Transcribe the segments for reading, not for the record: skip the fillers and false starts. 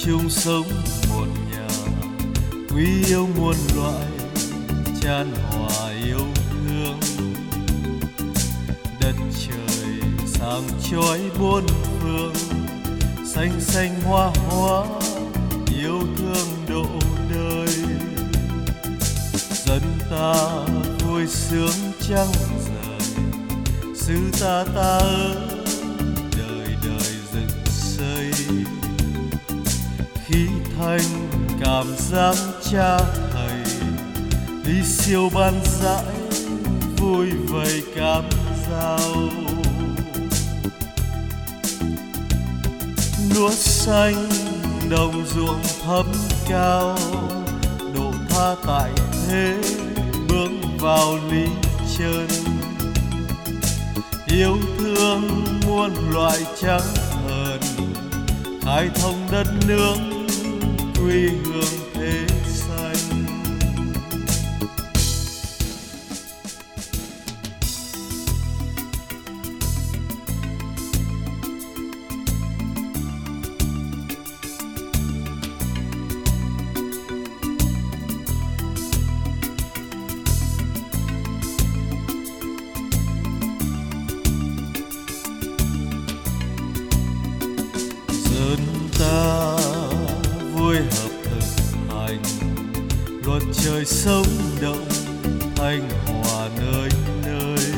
chung sống một nhà, quý yêu muôn loại, chan hòa yêu thương. Đất trời sáng chói bốn phương, xanh xanh hoa hoa, yêu thương độ đời. Dân ta vui sướng trăng rời, xứ ta ơi, đời đời dựng xây. Khí thanh cảm giác cha thầy, ly siêu ban dãi, vui vầy cam dao. Lúa xanh đồng ruộng thấp cao, độ tha tại thế bước vào lý chân. Yêu thương muôn loại trắng hờn, khai thông đất nước quy hương thế xanh. Dân ta vui hợp thực hành, luật trời sống động, thanh hòa nơi nơi.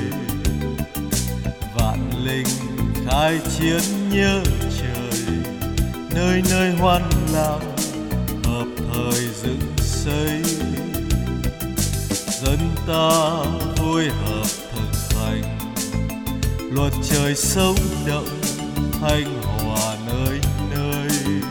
Vạn linh khai chiến nhớ trời, nơi nơi hoan lạc, hợp thời dựng xây. Dân ta vui hợp thực hành, luật trời sống động, thanh hòa nơi nơi.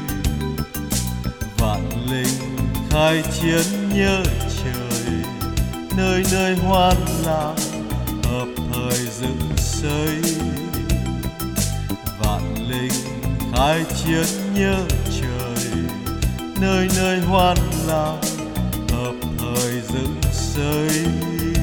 Vạn linh khai chiến nhớ trời, nơi nơi hoan lạc, hợp thời dựng xây. Vạn linh khai chiến nhớ trời, nơi nơi hoan lạc, hợp thời dựng xây.